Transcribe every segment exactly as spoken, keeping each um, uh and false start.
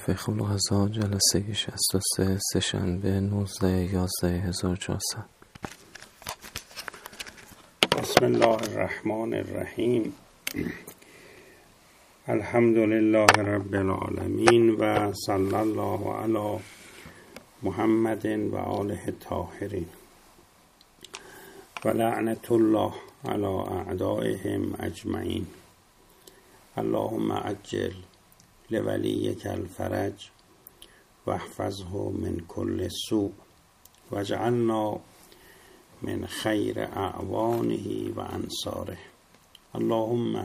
صفحه خلق‌زا جلسه شصت و سه سه‌شنبه نوزده یازده هزار و چهارصد. بسم الله الرحمن الرحیم. الحمد لله رب العالمین و صلی الله علی محمد و آله الطاهرین و لعنت الله علی اعدائهم اجمعین. اللهم عجل لولیک الفرج واحفظه من كل سوء واجعلنا من خیر اعوانه و انصاره. اللهم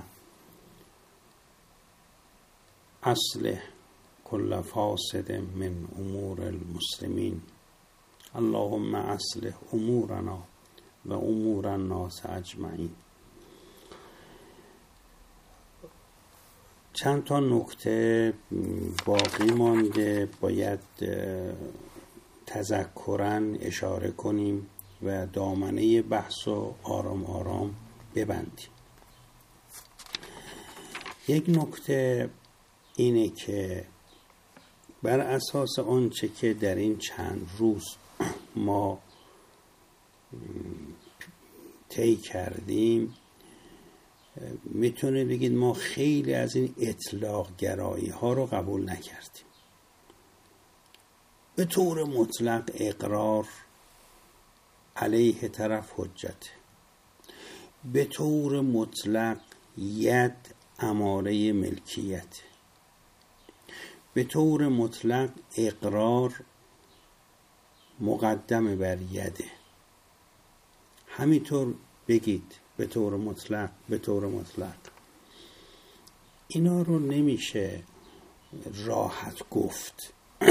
اصلح كل فاسد من امور المسلمین. اللهم اصلح امورنا و امور الناس اجمعین. چند تا نکته باقی مانده، باید تذکراً اشاره کنیم و دامنه بحث رو آرام آرام ببندیم. یک نکته اینه که بر اساس آنچه که در این چند روز ما طی کردیم، میتونه بگید ما خیلی از این اطلاق گرایی ها رو قبول نکردیم. به طور مطلق اقرار علیه طرف حجته، به طور مطلق ید اماره ملکیت، به طور مطلق اقرار مقدم بر یده. همینطور بگید به طور مطلق، به طور مطلق. اینا رو نمیشه راحت گفت.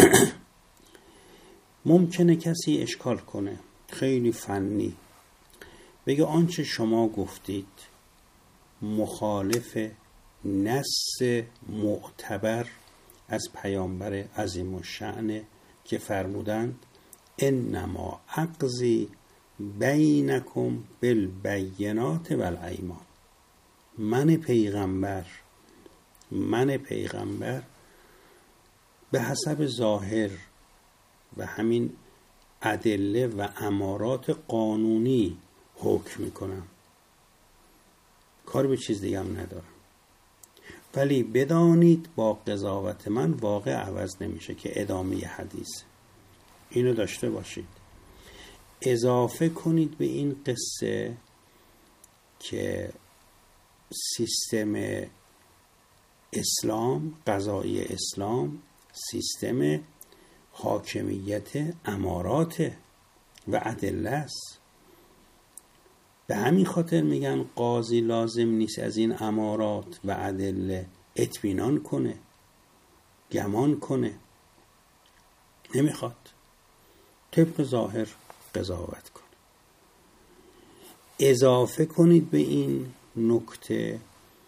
ممکنه کسی اشکال کنه خیلی فنی، بگه آنچه شما گفتید مخالف نص معتبر از پیامبر عظیم الشأن که فرمودند انما اقضی بینکم بالبینات والایمان. من پیغمبر من پیغمبر به حسب ظاهر و همین ادله و امارات قانونی حکم میکنم، کار به چیز دیگه هم ندارم. ولی بدانید با قضاوت من واقع عوض نمیشه، که ادامه حدیث. اینو داشته باشید. اضافه کنید به این قصه که سیستم اسلام، قضایی اسلام، سیستم حاکمیت امارات و ادله است. به همین خاطر میگن قاضی لازم نیست از این امارات و ادله اطمینان کنه، گمان کنه. نمیخواد، طبق ظاهر قضاوت کنه. اضافه کنید به این نکته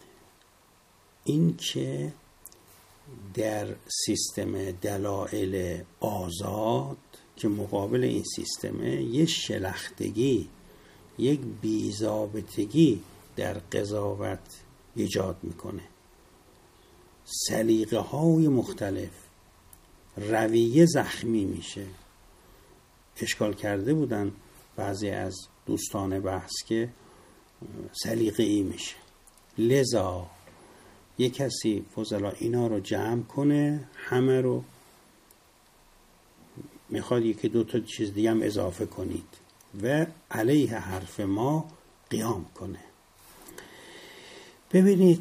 این که در سیستم دلایل آزاد که مقابل این سیستمه، یه شلختگی، یک بی‌ضابطگی در قضاوت ایجاد میکنه. سلیقه های مختلف، رویه زخمی میشه. اشکال کرده بودن بعضی از دوستان بحث که سلیقه ای میشه. لذا یک کسی فضلا اینا رو جمع کنه، همه رو میخواد یکی دو تا چیز دیگه هم اضافه کنید و علیه حرف ما قیام کنه. ببینید،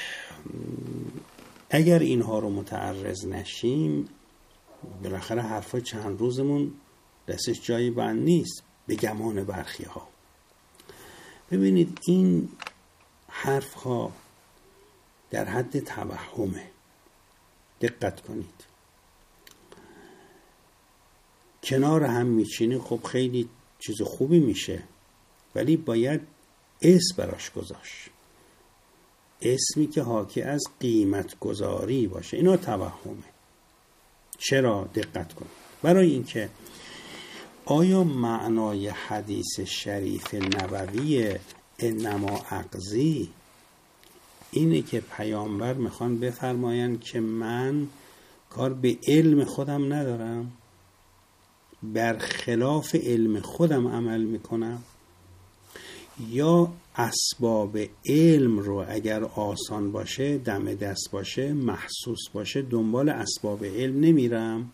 اگر اینها رو متعرض نشیم، بالاخره حرفای چند روزمون دستش جایی بند نیست به گمان برخی ها. ببینید، این حرف ها در حد توهمه. دقت کنید. کنار هم میچینی، خب خیلی چیز خوبی میشه، ولی باید اسم براش گذاشت، اسمی که حاکی از قیمت گذاری باشه. اینا توهمه. چرا؟ دقت کنید. برای اینکه آیا معنای حدیث شریف نبوی انما اقضی اینه که پیامبر میخوان بفرمایند که من کار به علم خودم ندارم، برخلاف علم خودم عمل میکنم، یا اسباب علم رو اگر آسان باشه، دم دست باشه، محسوس باشه، دنبال اسباب علم نمیرم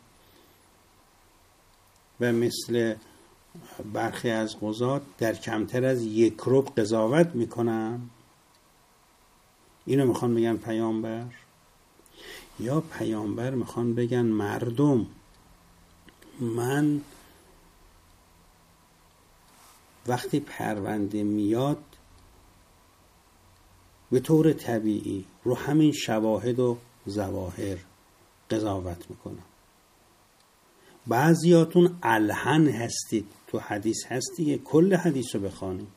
و مثل برخی از قضات در کمتر از یک ربع قضاوت میکنم. اینو میخوان بگن پیامبر، یا پیامبر میخوان بگن مردم من وقتی پرونده میاد به طور طبیعی رو همین شواهد و ظواهر قضاوت میکنم. بعضیاتون الحن هستید، تو حدیث هستی که کل حدیث رو بخوانید،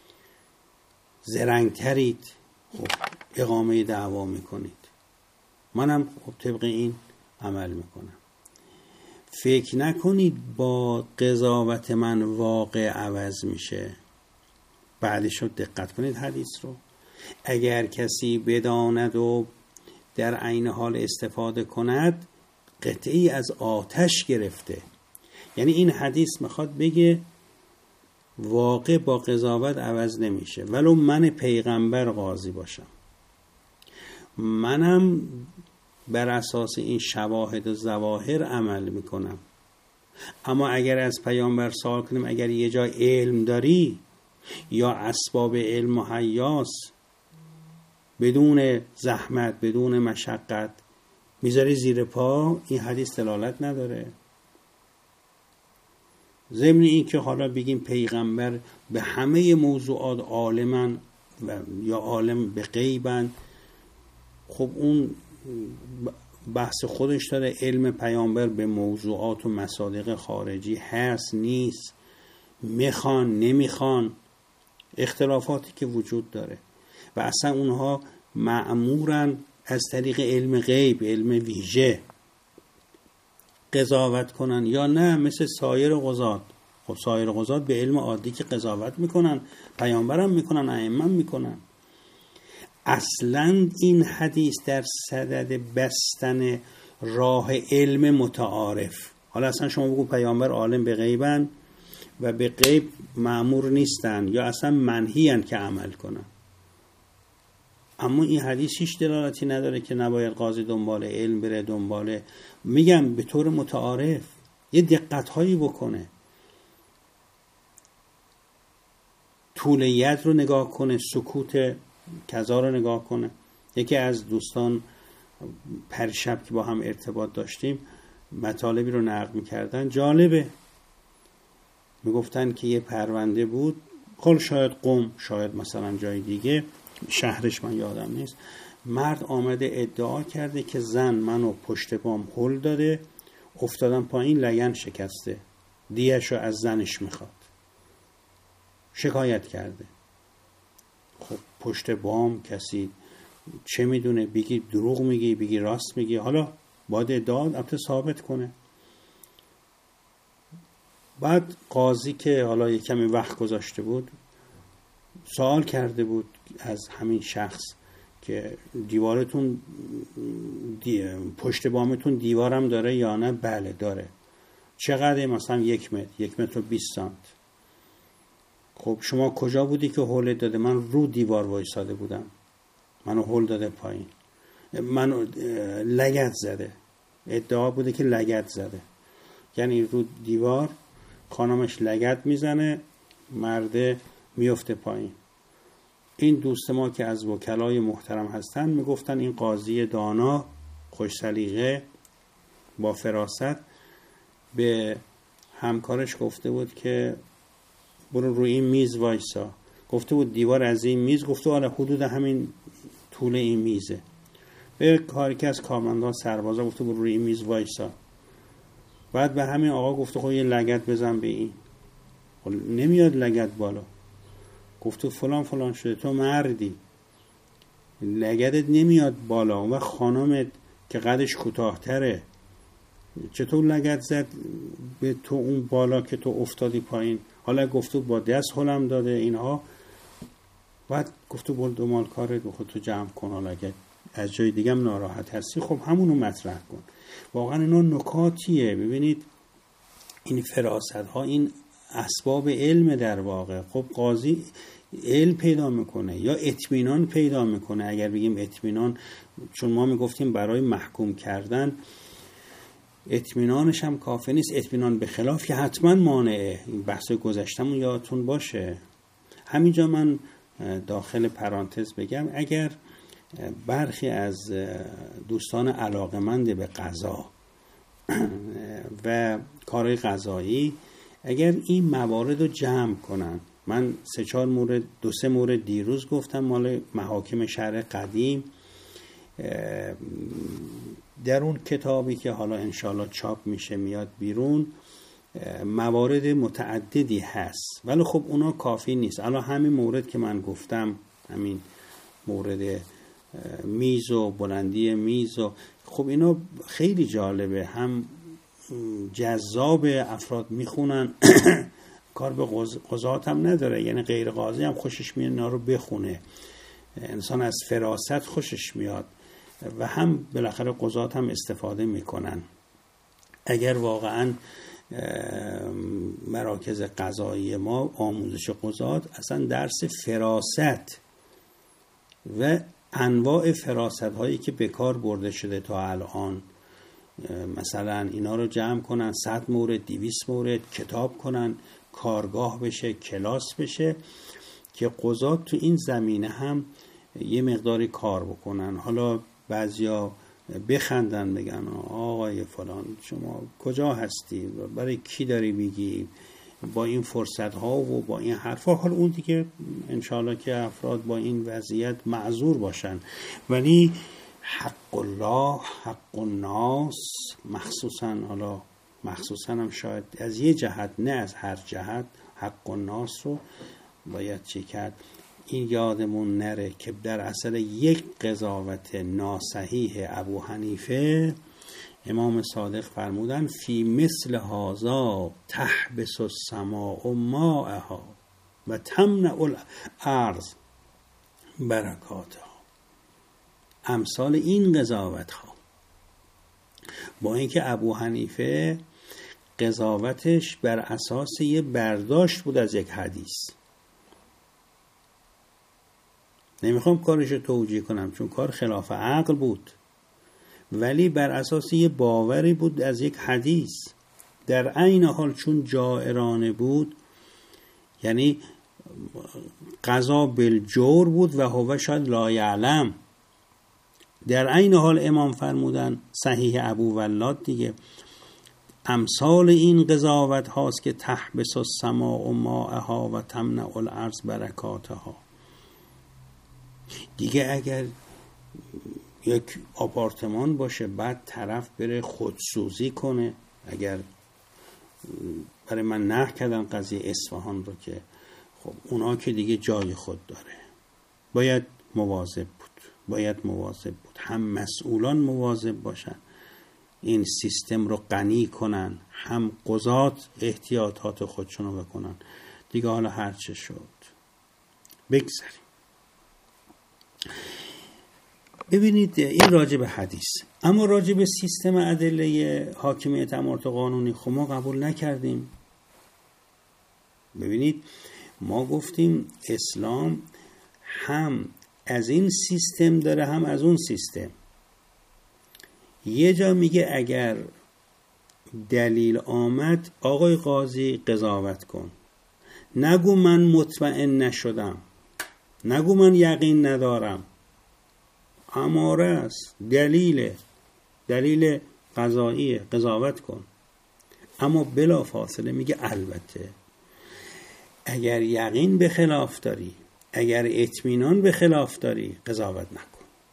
زرنگترید، خب اقامه دعوا میکنید، منم خب طبق این عمل میکنم. فکر نکنید با قضاوت من واقع عوض میشه. بعدش رو دقت کنید حدیث رو. اگر کسی بداند و در عین حال استفاده کند قطعی از آتش گرفته. یعنی این حدیث میخواد بگه واقع با قضاوت عوض نمیشه، ولو من پیغمبر قاضی باشم، منم بر اساس این شواهد و ظواهر عمل میکنم. اما اگر از پیامبر سوال کنیم اگر یه جا علم داری یا اسباب علم مهیاست، بدون زحمت بدون مشقت میذاری زیر پا، این حدیث دلالت نداره. ضمن این که حالا بگیم پیغمبر به همه موضوعات عالمن و یا عالم به غیبن، خب اون بحث خودش داره. علم پیامبر به موضوعات و مصادیق خارجی هست نیست، میخوان نمیخوان، اختلافاتی که وجود داره و اصلا اونها مأمورن از طریق علم غیب، علم ویژه قضاوت کنن یا نه مثل سایر قضات. خب سایر قضات به علم عادی که قضاوت میکنن، پیامبرم میکنن، ائمه میکنن. اصلا این حدیث در صدد بستن راه علم متعارف. حالا اصلا شما بگو پیامبر عالم به غیبن و به غیب مأمور نیستن یا اصلا منهیان که عمل کنن، اما این حدیث هیچ دلالتی نداره که نباید قاضی دنبال علم بره، دنبال، میگم به طور متعارف یه دقت هایی بکنه، طول ید رو نگاه کنه، سکوت کذا رو نگاه کنه. یکی از دوستان پریشب که با هم ارتباط داشتیم مطالبی رو نقل میکردن، جالبه. میگفتن که یه پرونده بود، خب شاید قم، شاید مثلا جای دیگه، شهرش من یادم نیست، مرد آمده ادعا کرده که زن منو پشت بام هل داده، افتادم پایین، لگن شکسته، دیه‌شو از زنش میخواد. شکایت کرده. خب پشت بام کسی چه میدونه، بگی دروغ میگی، بگی راست میگی، حالا باید ادعا البته ثابت کنه. بعد قاضی که حالا یک کمی وقت گذاشته بود سوال کرده بود از همین شخص که دیوارتون دی... پشت بامتون دیوارم داره یا نه؟ بله داره. چقدر؟ مثلا یک متر، یک متر و بیست سانت. خب شما کجا بودی که هول داده؟ من رو دیوار وایساده بودم، منو هول داده پایین، منو لگد زده. ادعا بوده که لگد زده، یعنی رو دیوار خانمش لگد میزنه، مرده میفته پایین. این دوست ما که از وکلای محترم هستن میگفتن این قاضی دانا خوش سلیقه با فراست به همکارش گفته بود که برو روی این میز وایسا. گفته بود دیوار از این میز، گفته آره حدود همین طول این میزه. به کاری که از کارمندان سربازا گفته بود روی این میز وایسا. بعد به همین آقا گفته خب یه لگد بزن به این. خب نمیاد لگد بالا. گفته فلان فلان شده، تو مردی لگدت نمیاد بالا و خانمت که قدش کوتاه‌تره چطور لگد زد به تو اون بالا که تو افتادی پایین؟ حالا گفته با دست هلم داده اینها. بعد گفته برو دو مال کارت بخود تو جمع کن، حالا اگه از جای دیگه هم ناراحت هستی، خب همونو مطرح کن. واقعا اینا نکاتیه. ببینید این فراست ها این اسباب علم در واقع. خب قاضی علم پیدا میکنه یا اطمینان پیدا میکنه. اگر بگیم اطمینان، چون ما میگفتیم برای محکوم کردن اطمینانش هم کافی نیست، اطمینان به خلاف که حتما مانعه. این بحث گذشتمون یادتون باشه. همینجا من داخل پرانتز بگم، اگر برخی از دوستان علاقمند به قضا و کارهای قضایی اگر این موارد رو جمع کنن، من سه چهار مورد دو سه مورد دیروز گفتم مال محاکم شرع قدیم، در اون کتابی که حالا انشالله چاپ میشه میاد بیرون موارد متعددی هست، ولی خب اونا کافی نیست. الان همین مورد که من گفتم، همین مورد میز و بلندی میز و خب اینا خیلی جالبه، هم جذاب، افراد میخونن کار به قضات هم نداره، یعنی غیر قاضی هم خوشش میاد اینا رو بخونه، انسان از فراست خوشش میاد و هم بالاخره قضات هم استفاده میکنن. اگر واقعا مراکز قضایی ما آموزش قضات اصلا درس فراست و انواع فراست هایی که به کار برده شده تا الان، مثلا اینا رو جمع کنن، صد مورد دویست مورد کتاب کنن، کارگاه بشه، کلاس بشه که قضات تو این زمینه هم یه مقداری کار بکنن. حالا بعضیا بخندن بگن آقای فلان شما کجا هستی، برای کی داری میگی با این فرصت ها و با این حرفا. حالا اون دیگه انشاءالله که افراد با این وضعیت معذور باشن، ولی حق الله حق الناس مخصوصا، حالا مخصوصا هم شاید از یه جهت نه از هر جهت، حق الناس رو باید چی کرد. این یادمون نره که در اصل یک قضاوت ناصحیح ابو حنیفه امام صادق فرمودن فی مثل هذا تحبس السماء ماءها و تمنع الارض برکاتها. امثال این قضاوت ها، با اینکه ابو حنیفه قضاوتش بر اساس یه برداشت بود از یک حدیث، نمیخوام کارشو توجیه کنم چون کار خلاف عقل بود، ولی بر اساس یه باوری بود از یک حدیث. در عین حال چون جائرانه بود، یعنی قضا بالجور بود و هو شاید لا یعلم، در عین حال امام فرمودن صحیح ابو ولاد دیگه، امثال این قضاوت هاست که تحبس السماء ماءها و تمنع الارض برکاتها. دیگه اگر یک آپارتمان باشه بعد طرف بره خودسوزی کنه، اگر برای من نقل کردن قضیه اصفهان رو که خب اونا که دیگه جای خود داره، باید مواظب بود، باید مواظب بود، هم مسئولان مواظب باشن این سیستم رو غنی کنن، هم قضات احتیاطات خودشون رو بکنن دیگه. حالا هرچه شد بگذاریم. ببینید این راجع به حدیث، اما راجع به سیستم ادله حاکمیت امارات قانونی خب ما قبول نکردیم. ببینید ما گفتیم اسلام هم از این سیستم داره هم از اون سیستم. یه جا میگه اگر دلیل آمد آقای قاضی قضاوت کن، نگو من مطمئن نشدم، نگو من یقین ندارم، اماره است، دلیل دلیل قضایی، قضاوت کن. اما بلا فاصله میگه البته اگر یقین به خلاف داری، اگر اطمینان به خلاف داری قضاوت نکن.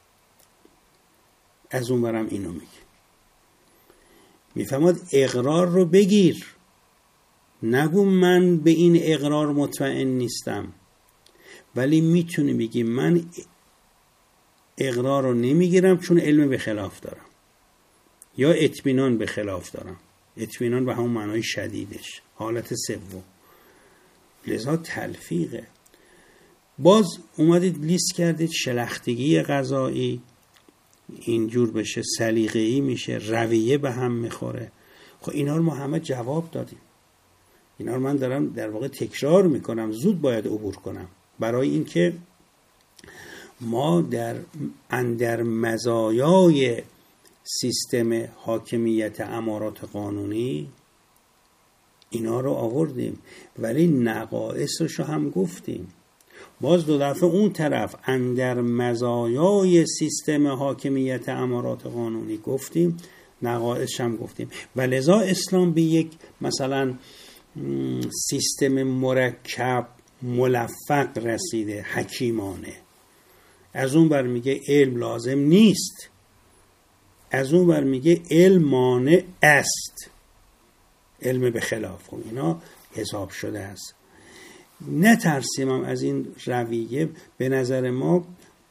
از اون برم اینو میگه، میفهمد اقرار رو بگیر، نگو من به این اقرار مطمئن نیستم، ولی میتونی بگی من اقرار رو نمیگیرم چون علم به خلاف دارم، یا اطمینان به خلاف دارم. اطمینان به همون معنای شدیدش، حالت سوم. لذا تلفیقه. باز اومدید لیست کردید شلختگی قضایی، اینجور بشه، سلیقه‌ای میشه، رویه به هم میخوره. خب اینا رو ما همه جواب دادیم. اینا رو من دارم در واقع تکرار میکنم، زود باید عبور کنم، برای اینکه ما در اندر مزایای سیستم حاکمیت امارات قانونی اینا رو آوردیم، ولی نقائصش رو هم گفتیم. باز دو دفعه اون طرف اندر مزایای سیستم حاکمیت امارات قانونی گفتیم، نقائصش هم گفتیم. و لذا اسلام به یک مثلا سیستم مرکب ملفق رسیده، حکیمانه. از اون بر میگه علم لازم نیست، از اون بر میگه علم مانع است، علم به خلاف. خب اینا حساب شده است. نترسیم هم از این رویه. به نظر ما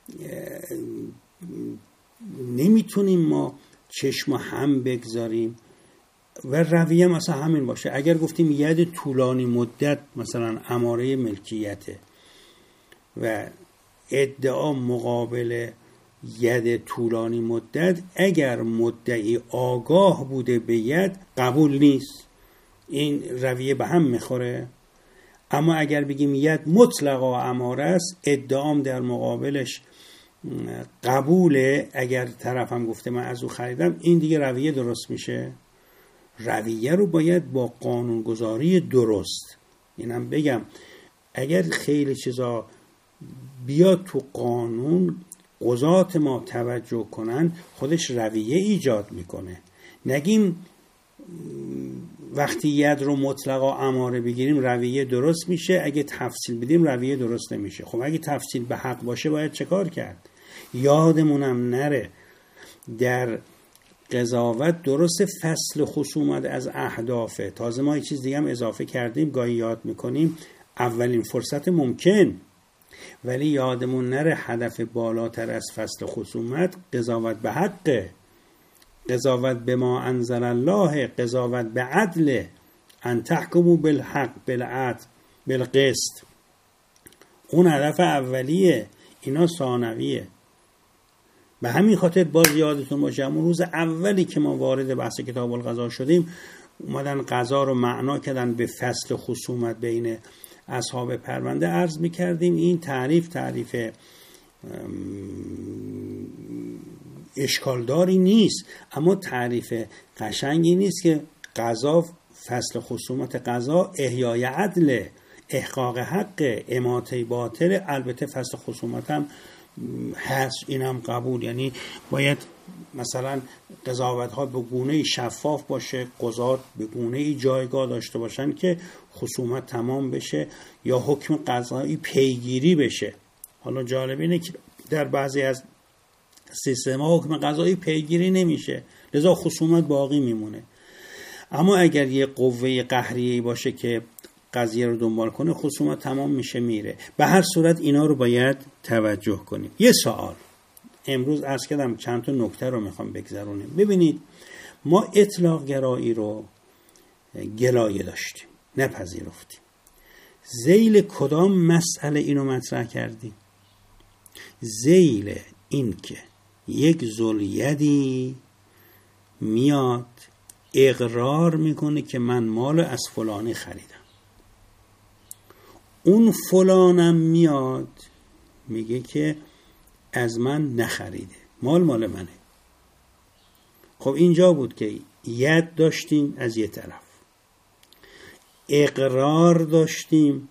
نمیتونیم ما چشم هم بگذاریم و رویه مثلا همین باشه. اگر گفتیم ید طولانی مدت مثلا اماره ملکیته و ادعا مقابل ید طولانی مدت، اگر مدعی آگاه بوده به ید، قبول نیست. این رویه به هم میخوره. اما اگر بگیم ید مطلقا اماره است، ادعام در مقابلش قبوله، اگر طرف هم گفته من از او خریدم، این دیگه رویه درست میشه. رویه رو باید با قانونگذاری درست، اینم بگم، اگر خیلی چیزا بیاد تو قانون قضات ما توجه کنن، خودش رویه ایجاد میکنه. نگیم وقتی ید رو مطلقا اماره بگیریم رویه درست میشه، اگه تفصیل بدیم رویه درست نمیشه. خب اگه تفصیل به حق باشه باید چه کار کرد؟ یادمونم نره در قضاوت درست فصل خصومت از اهدافه. تازه ما یه چیز دیگه هم اضافه کردیم، گاهی یاد میکنیم، اولین فرصت ممکن، ولی یادمون نره هدف بالاتر از فصل خصومت قضاوت به حقه، قضاوت به ما انزل الله، قضاوت به عدل، ان تحکموا بالحق بالعدل بالقسط. اون هدف اولیه، اینا ثانویه. به همین خاطر باز یادتون باشه اون روز اولی که ما وارد بحث کتاب القضا شدیم، اومدن قضا رو معنا کردن به فصل خصومت بین اصحاب پرونده. عرض می‌کردیم این تعریف تعریف اشکالداری نیست، اما تعریف قشنگی نیست که قضا، فصل خصومت قضا احیای عدل، احقاق حق، اماطه باطل. البته فصل خصومت هم هست، اینم قبول، یعنی باید مثلا قضاوت ها به گونه شفاف باشه، قضات به گونه جایگاه داشته باشن که خصومت تمام بشه یا حکم قضایی پیگیری بشه. حالا جالب اینه که در بعضی از سیستم ها حکم قضایی پیگیری نمیشه، لذا خصومت باقی میمونه. اما اگر یه قوه قهریه‌ای باشه که قضیه رو دنبال کنه، خصومت تمام میشه میره. به هر صورت اینا رو باید توجه کنیم. یه سوال امروز عرض کردم، چند تا نکته رو میخوام بگذرونیم. ببینید، ما اطلاق گرایی رو گلایه داشتیم، نپذیرفتیم. ذیل کدام مسئله اینو مطرح کردیم؟ ذیل این که یک ذوالیدی میاد اقرار میکنه که من مال از فلانی خریدم، اون فلانم میاد میگه که از من نخریده، مال مال منه. خب اینجا بود که ید داشتیم از یه طرف، اقرار داشتیم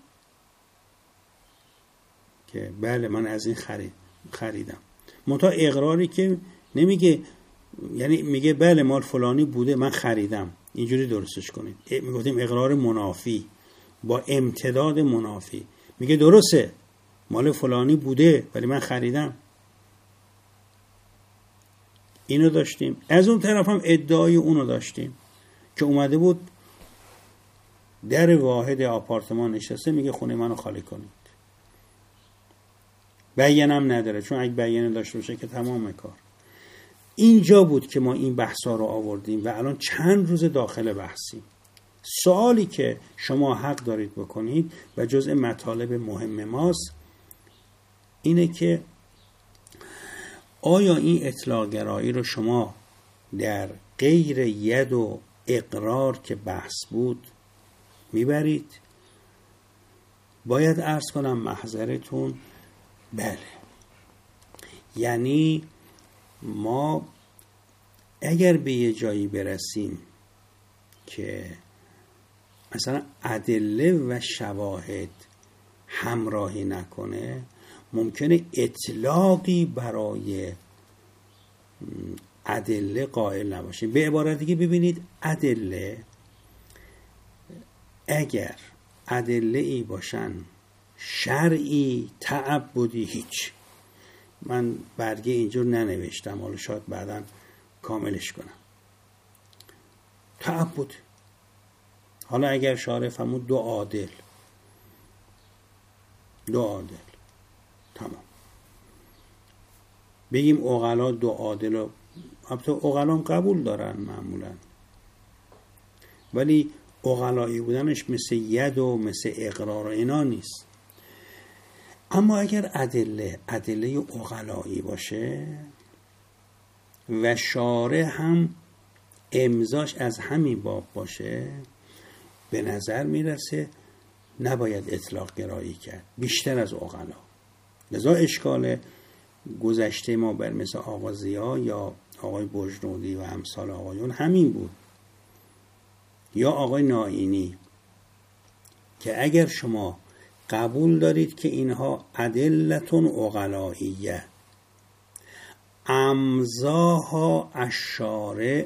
که بله من از این خرید خریدم. منتها اقراری که نمیگه، یعنی میگه بله مال فلانی بوده من خریدم، اینجوری درستش کنید. میگفتیم اقرار منافی با امتداد منافی. میگه درسته مال فلانی بوده ولی من خریدم. اینو داشتیم. از اون طرف هم ادعای اونو داشتیم که اومده بود در واحد آپارتمان نشسته، میگه خونه منو خالی کنید. بیانم نداره، چون اگه بیانه داشته باشه که تمام کار. اینجا بود که ما این بحثا رو آوردیم و الان چند روز داخل بحثیم. سوالی که شما حق دارید بکنید و جزء مطالب مهم ماست اینه که آیا این اطلاق گرایی رو شما در غیر ید و اقرار که بحث بود میبرید؟ باید عرض کنم محضرتون بله. یعنی ما اگر به یه جایی برسیم که مثلا ادله و شواهد همراهی نکنه، ممکنه اطلاقی برای ادله قائل نباشه. به عبارت دیگه ببینید، ادله اگر ادله ای باشن شرعی تعبدی هیچ. من برگه اینجور ننوشتم، حالا شاید بعداً کاملش کنم. تعبد، حالا اگر شارع فرمود دو عادل، دو عادل تمام. بگیم عقلا دو عادل و البته عقلا قبول دارن معمولا، ولی عقلایی بودنش مثل ید و مثل اقرار و اینا نیست. اما اگر ادله ادله عقلایی باشه و شارع هم امضاش از همین باب باشه، به نظر میرسه نباید اطلاق گرایی کرد بیشتر از عقلا. لذا اشکال گذشته ما بر مثل آقا ضیا یا آقای بجنودی و امثال آقایون همین بود، یا آقای نائینی، که اگر شما قبول دارید که اینها ادلتون عقلائیه، امضاها الشارع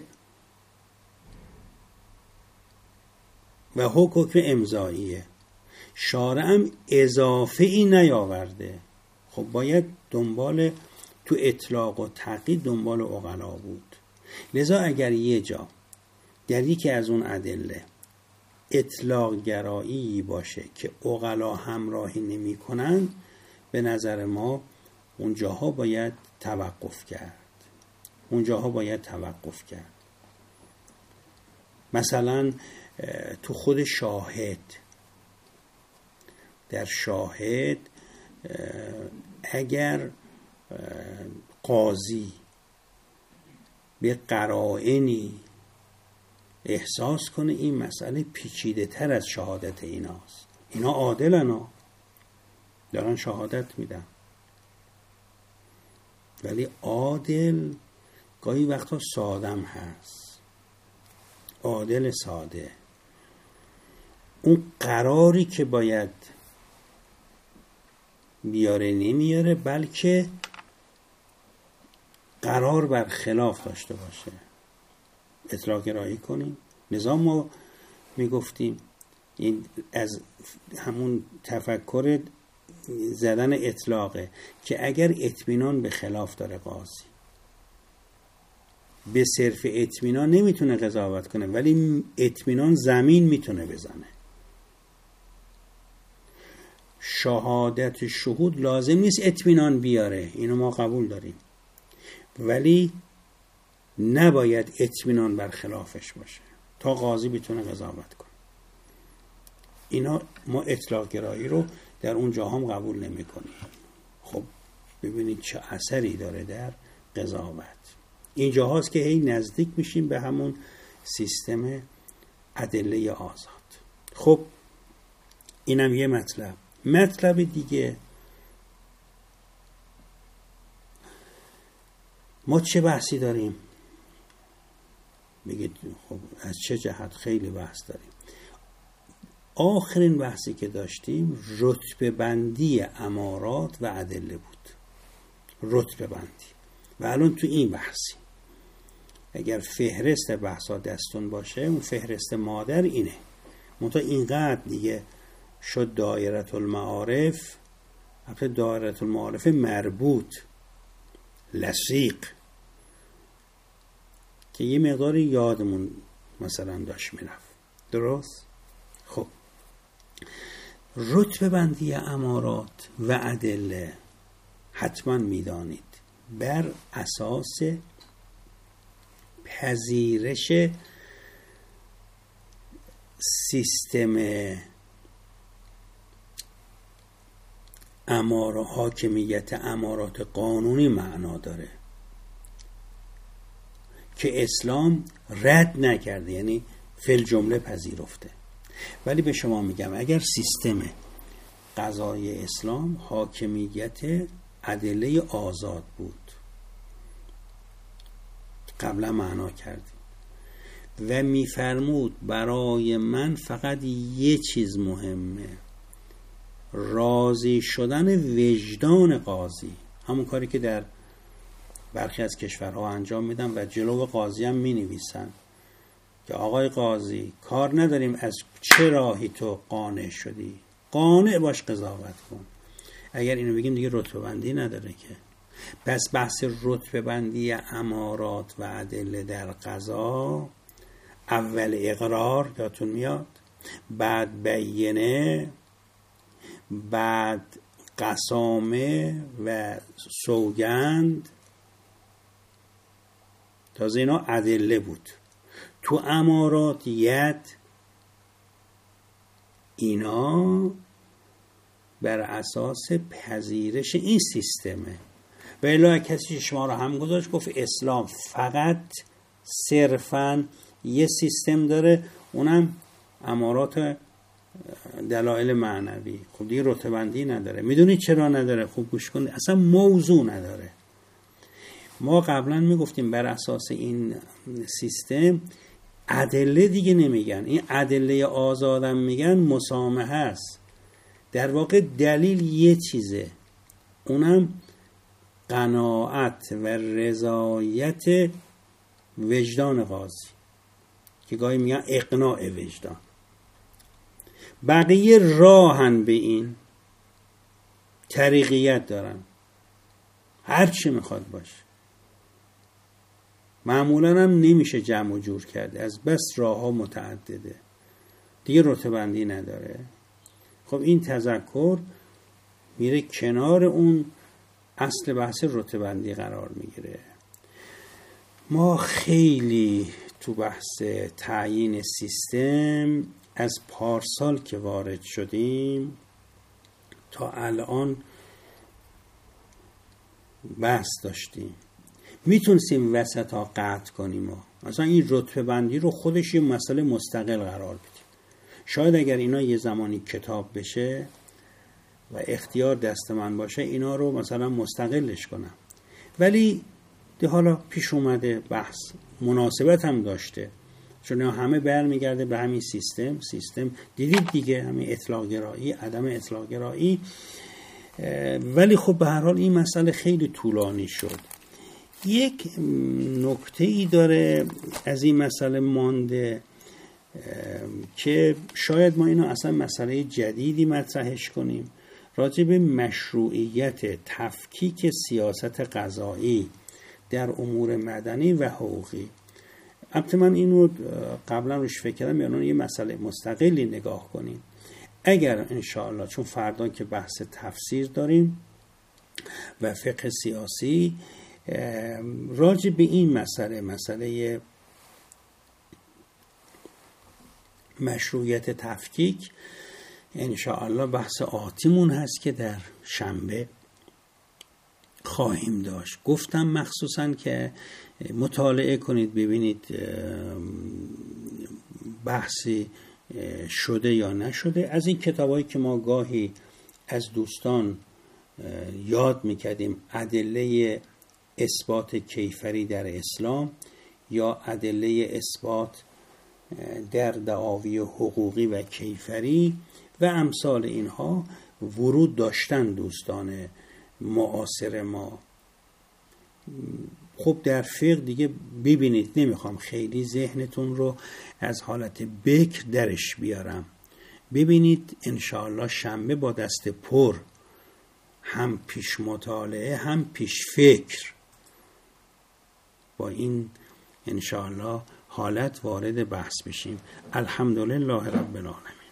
و حکم امضاییه، شارع هم اضافه ای نیاورده، خب باید دنبال تو اطلاق و تقیید دنبال عقلا بود. لذا اگر یه جا در یکی از اون ادله اطلاق گرایی باشه که عقلا همراهی نمی کنن، به نظر ما اونجاها باید توقف کرد اونجاها باید توقف کرد. مثلا تو خود شاهد، در شاهد اگر قاضی به قرائنی احساس کنه این مسئله پیچیده تر از شهادت ایناست، اینا عادلن ها، دارن شهادت میدن، ولی عادل گاهی وقتا سادم هست، عادل ساده، اون قراری که باید بیاره نمیاره، بلکه قرار بر خلاف داشته باشه. اطلاق گرایی کنیم. لذا ما میگفتیم این از همون تفکر زدن اطلاقه که اگر اطمینان به خلاف داره قاضی، به صرف اطمینان نمیتونه قضاوت کنه، ولی اطمینان زمین میتونه بزنه. شهادت شهود لازم نیست اطمینان بیاره، اینو ما قبول داریم، ولی نباید اطمینان بر خلافش باشه تا قاضی بتونه قضاوت کنه. اینا ما اطلاق گرایی رو در اون جا هم قبول نمی کنیم. خب ببینید چه اثری داره در قضاوت. این جاهاست که هی نزدیک میشیم به همون سیستم ادله آزاد. خب اینم یه مطلب. مطلب دیگه، ما چه بحثی داریم؟ بگید خب از چه جهت؟ خیلی بحث داریم. آخرین بحثی که داشتیم رتبه بندی امارات و ادله بود. رتبه بندی. و الان تو این بحثی اگر فهرست بحثا دستون باشه، اون فهرست مادر اینه. منتها اینقدر دیگه شد دایره المعارف، البته دایره المعارف مربوط لصیق، که یه مقداری یادمون مثلا داشت میرفت. درست؟ خب رتبه بندی امارات و ادله حتما میدانید بر اساس پذیرش سیستم اماره حاکمیت امارات قانونی معنا داره. که اسلام رد نکرده، یعنی فی الجمله پذیرفته. ولی به شما میگم اگر سیستم قضای اسلام حاکمیت ادله آزاد بود، قبلا معنا کردیم، و میفرمود برای من فقط یه چیز مهمه، راضی شدن وجدان قاضی، همون کاری که در برخی از کشورها انجام میدن و جلو قاضی هم می نویسن که آقای قاضی کار نداریم از چه راهی تو قانع شدی، قانع باش قضاوت کن. اگر اینو بگیم دیگه رتبه بندی نداره که. پس بحث رتبه بندی امارات و ادله در قضا، اول اقرار یادتون میاد، بعد بینه، بعد قسامه و سوگند، تازه اینا ادله بود. تو امارات ید، اینا بر اساس پذیرش این سیستمه. و الا کسی شما رو هم گذاشت گفت اسلام فقط صرفاً یه سیستم داره، اونم امارات دلایل معنوی، خب دیگه رتبه بندی نداره. میدونید چرا نداره؟ خب گوش کنید، اصلا موضوع نداره. ما قبلا میگفتیم بر اساس این سیستم ادله دیگه نمیگن، این ادله آزادم میگن مسامحه است. در واقع دلیل یه چیزه، اونم قناعت و رضایت وجدان قاضی که گاهی میگن اقناع وجدان. بقیه راهن به این، طریقیت دارن، هر چی میخواد باشه. معمولا هم نمیشه جمع و جور کرده، از بس راه ها متعدده، دیگه رتبه بندی نداره. خب این تذکر میره کنار اون اصل بحث رتبه بندی قرار میگیره. ما خیلی تو بحث تعیین سیستم از پارسال که وارد شدیم تا الان بحث داشتیم، میتونستیم وسط ها قطع کنیم و مثلا این رتبه بندی رو خودش یه مسئله مستقل قرار بدیم. شاید اگر اینا یه زمانی کتاب بشه و اختیار دست من باشه اینا رو مثلا مستقلش کنم، ولی ده حالا پیش اومده بحث مناسبت هم داشته، چون همه برمیگرده به همین سیستم. سیستم دیدید دیگه، همین اطلاق گرایی، عدم اطلاق گرایی. ولی خب به هر حال این مسئله خیلی طولانی شد. یک نکته ای داره از این مسئله مانده که شاید ما اینو اصلا مسئله جدیدی مطرحش کنیم، راجع به مشروعیت تفکیک سیاست قضایی در امور مدنی و حقوقی. البته من اینو قبلا روش فکر کردم، یعنی یه مسئله مستقلی نگاه کنیم. اگر انشاءالله، چون فردا که بحث تفسیر داریم و فقه سیاسی، راجع به این مسئله، مسئله مشروعیت تفکیک، انشاءالله بحث آتیمون هست که در شنبه خواهیم داشت. گفتم مخصوصا که مطالعه کنید ببینید بحثی شده یا نشده. از این کتابایی که ما گاهی از دوستان یاد میکردیم، ادله اثبات کیفری در اسلام یا ادله اثبات در دعاوی حقوقی و کیفری و امثال اینها، ورود داشتن دوستان معاصر ما. خب در فقه دیگه ببینید، نمیخوام خیلی ذهنتون رو از حالت بکر درش بیارم. ببینید انشاءالله شنبه با دست پر، هم پیش مطالعه هم پیش فکر، با این انشاءالله حالت وارد بحث بشیم. الحمدلله رب العالمین.